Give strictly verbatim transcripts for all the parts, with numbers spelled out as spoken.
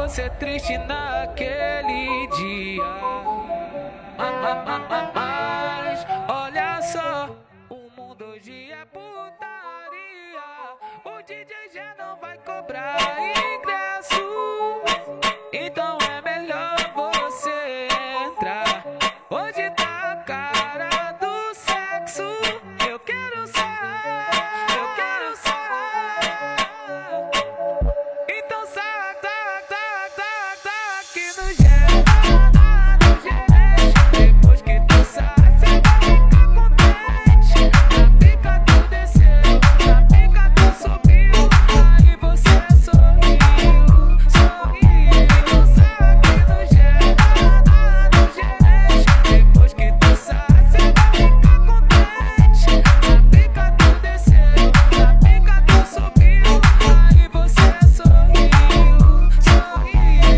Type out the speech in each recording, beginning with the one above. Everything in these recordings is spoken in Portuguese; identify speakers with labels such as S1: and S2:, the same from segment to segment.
S1: você triste naquele dia. Mas olha só, o mundo hoje é putaria. O D J já não vai cobrar ingresso, então é melhor você entrar. Hoje tá a cara do sexo. Eu quero sair, eu quero sair. Então sai, sai, sai, sai, sai aqui no gel, no gel. Depois que tu sai, cê vai ficar contente. A pica tu desceu, a pica tu subiu, aí você sorriu, sorriu. Então sai aqui no gel, no gel. Depois que tu sai, cê vai ficar contente. A pica tu desceu, a pica tu subiu, aí você sorriu, sorriu.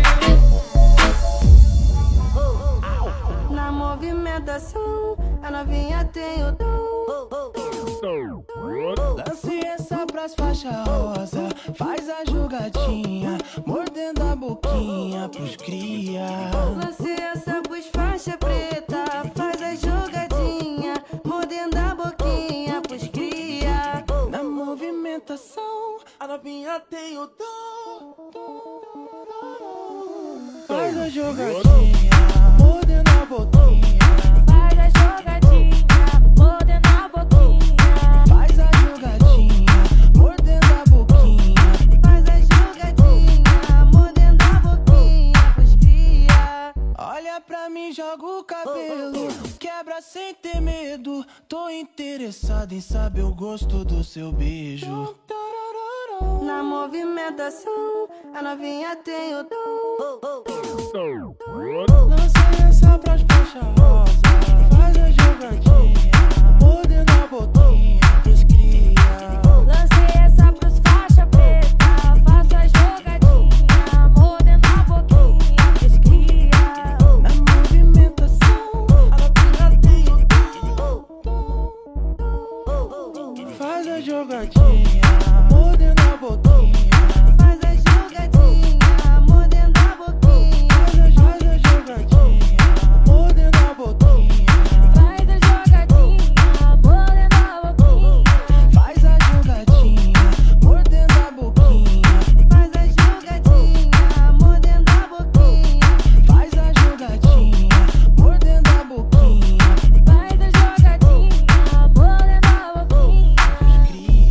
S2: Na movimentação, a novinha tem o dom.
S3: Lance essa pras faixa rosa, faz a jogadinha, mordendo a boquinha pros cria.
S2: Lance essa pros faixa preta, faz a jogadinha, mordendo a boquinha pros cria.
S3: Na movimentação, a novinha tem o dom. Faz a jogadinha, mordendo a boquinha.
S4: Faz a jogadinha, mordendo a boquinha.
S3: Faz a jogadinha, mordendo a boquinha.
S2: Faz a jogadinha, mordendo a boquinha pros cria.
S3: Olha pra mim, joga o cabelo, quebra sem ter medo. Tô interessado em saber o gosto do seu beijo.
S2: Na movimentação, a novinha tem o dom.
S3: Lança essa pras faixa rosa, faz a jogadinha, mordendo a boquinha pros cria.
S4: Lancei essa pros faixa preta, faço a jogadinha, mordendo a boquinha pros cria.
S3: Na movimentação, a novinha tem o dom. Faz a jogadinha, mordendo a boquinha.
S2: Faz a jogadinha, mordendo a boquinha.
S3: Faz a jogadinha, mordendo a boquinha.
S4: Faz a jogadinha, mordendo a boquinha.
S3: Faz a jogadinha, mordendo a boquinha.
S2: Faz a jogadinha, mordendo a boquinha.
S3: Faz a jogadinha, mordendo a boquinha.
S4: Faz a jogadinha, mordendo a boquinha.
S3: Cria.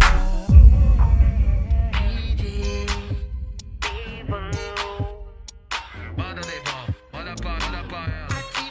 S1: Manda, Deivão, manda pra, manda pra ela.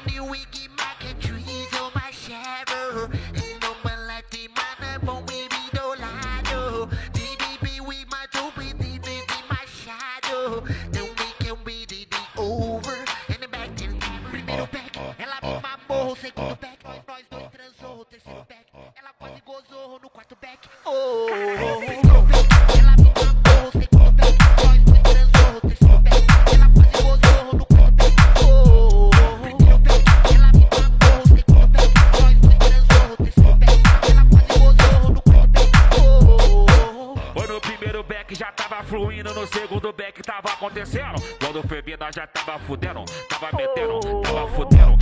S5: Primeiro back, ela me mamou, o segundo back, nós dois transou, o terceiro back, ela quase gozou no quarto back. Oh, primeiro back, ela me mamou, o segundo back, nós dois transou, o terceiro back, ela quase gozou no quarto back. Oh, primeiro back, ela me mamou, o segundo back, nós dois transou, o terceiro back, ela quase gozou no quarto back. Oh,
S6: Foi no primeiro back já tava fluindo, no segundo back tava acontecendo. Quando foi vir nós já tava fudendo, tava metendo, tava fudendo.